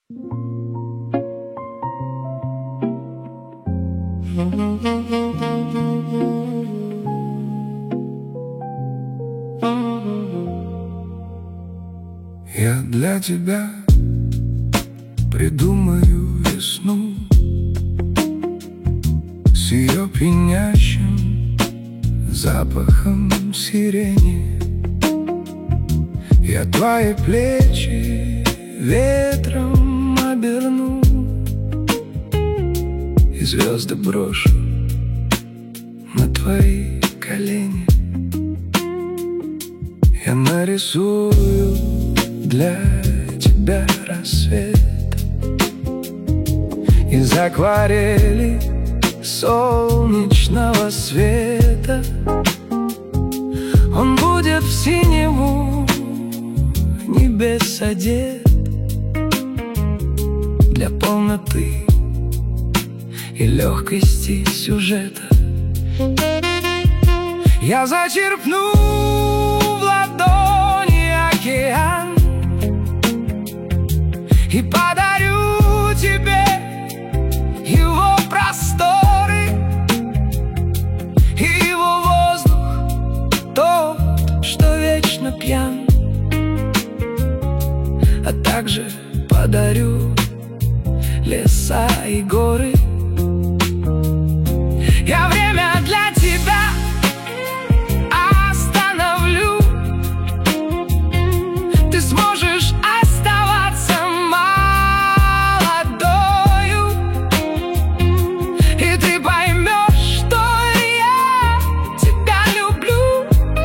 Я для тебя придумаю весну с ее пьянящим запахом сирени. Я твои плечи ветром оберну и звезды брошу на твои колени. Я нарисую для тебя рассвет из акварели солнечного света. Он будет в синеву небес одет для полноты и легкости сюжета. Я зачерпну в ладони океан и подарю тебе его просторы и его воздух, тот, что вечно пьян. А также подарю леса и горы. Я время для тебя остановлю. Ты сможешь оставаться молодою, и ты поймешь, что я тебя люблю.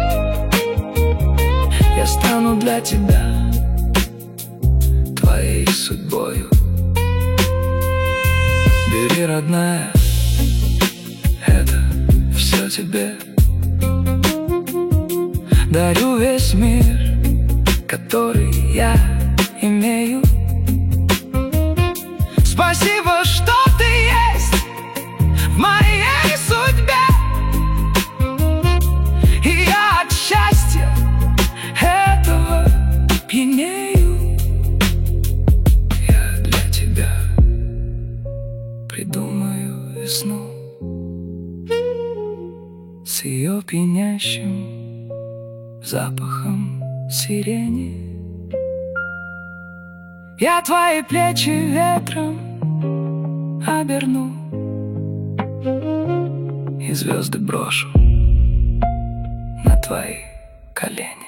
Я стану для тебя твоей судьбою. Бери, родная, это все тебе. Дарю весь мир, который я имею. Спасибо, что ты есть в моей судьбе, и я от счастья этого пьянею. Я для тебя придумаю весну с ее пьянящим запахом сирени. Я твои плечи ветром оберну и звезды брошу на твои колени.